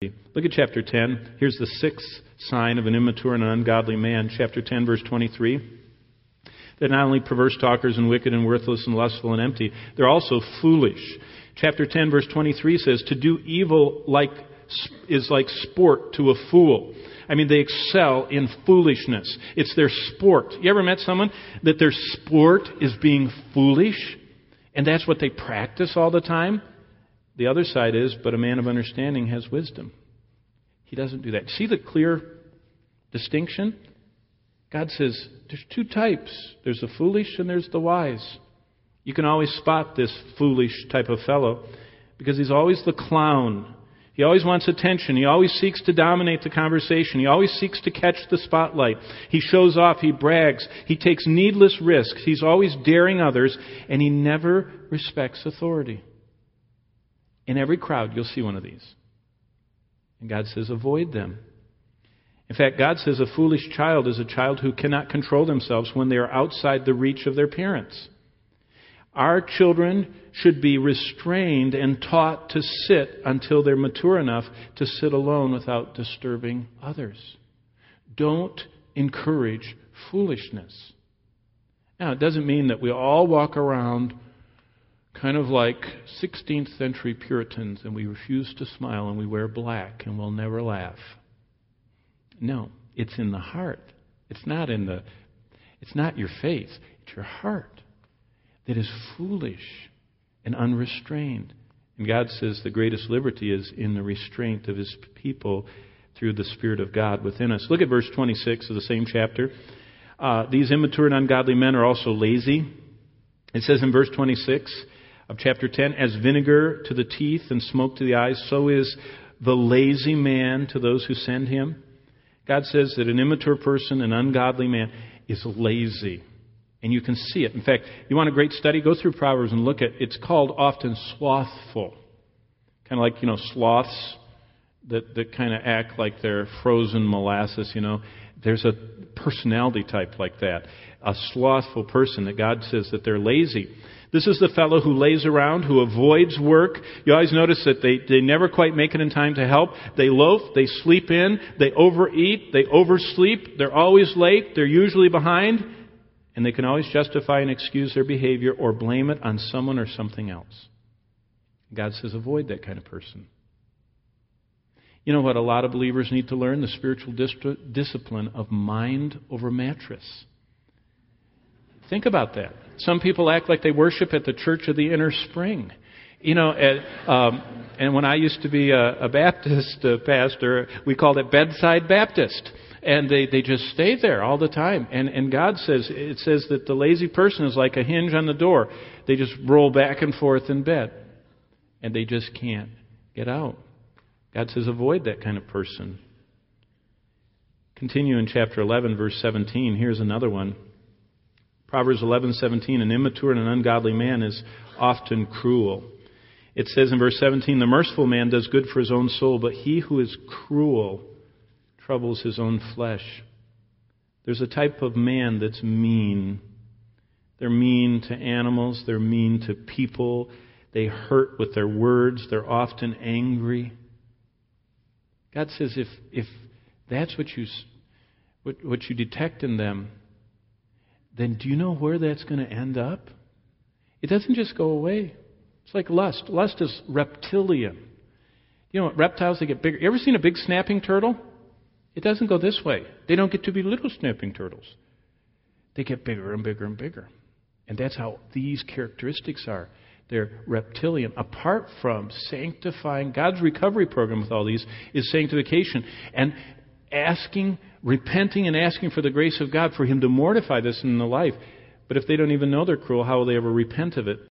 Look at chapter 10. Here's the sixth sign of an immature and an ungodly man. Chapter 10, verse 23. They're not only perverse talkers and wicked and worthless and lustful and empty, they're also foolish. Chapter 10, verse 23 says, to do evil is like sport to a fool. I mean, they excel in foolishness. It's their sport. You ever met someone that their sport is being foolish? And that's what they practice all the time? The other side is, but a man of understanding has wisdom. He doesn't do that. See the clear distinction? God says, there's two types. There's the foolish and there's the wise. You can always spot this foolish type of fellow because he's always the clown. He always wants attention. He always seeks to dominate the conversation. He always seeks to catch the spotlight. He shows off. He brags. He takes needless risks. He's always daring others, and he never respects authority. In every crowd, you'll see one of these. And God says, avoid them. In fact, God says a foolish child is a child who cannot control themselves when they are outside the reach of their parents. Our children should be restrained and taught to sit until they're mature enough to sit alone without disturbing others. Don't encourage foolishness. Now, it doesn't mean that we all walk around kind of like 16th century Puritans and we refuse to smile and we wear black and we'll never laugh. No, it's in the heart. It's not your faith. It's your heart that is foolish and unrestrained. And God says the greatest liberty is in the restraint of His people through the Spirit of God within us. Look at verse 26 of the same chapter. These immature and ungodly men are also lazy. It says in verse 26 of chapter 10, as vinegar to the teeth and smoke to the eyes, so is the lazy man to those who send him. God says that an immature person, an ungodly man, is lazy. And you can see it. In fact, you want a great study? Go through Proverbs and look at it. It's called often slothful. Kind of like, sloths that kind of act like they're frozen molasses, There's a personality type like that. A slothful person that God says that they're lazy. This is the fellow who lays around, who avoids work. You always notice that they never quite make it in time to help. They loaf, they sleep in, they overeat, they oversleep. They're always late, they're usually behind. And they can always justify and excuse their behavior or blame it on someone or something else. God says avoid that kind of person. You know what a lot of believers need to learn? The spiritual discipline of mind over mattress. Think about that. Some people act like they worship at the Church of the Inner Spring. And when I used to be a Baptist pastor, we called it Bedside Baptist. And they just stay there all the time. And God says, it says that the lazy person is like a hinge on the door. They just roll back and forth in bed. And they just can't get out. God says, avoid that kind of person. Continue in chapter 11, verse 17. Here's another one. Proverbs 11:17, an immature and an ungodly man is often cruel. It says in verse 17, the merciful man does good for his own soul, but he who is cruel troubles his own flesh. There's a type of man that's mean. They're mean to animals. They're mean to people. They hurt with their words. They're often angry. God says if that's what you detect in them, then do you know where that's going to end up? It doesn't just go away. It's like lust. Lust is reptilian. You know what? Reptiles, they get bigger. You ever seen a big snapping turtle? It doesn't go this way. They don't get to be little snapping turtles. They get bigger and bigger and bigger. And that's how these characteristics are. They're reptilian. Apart from sanctifying, God's recovery program with all these is sanctification. And repenting and asking for the grace of God for Him to mortify this in the life. But if they don't even know they're cruel, how will they ever repent of it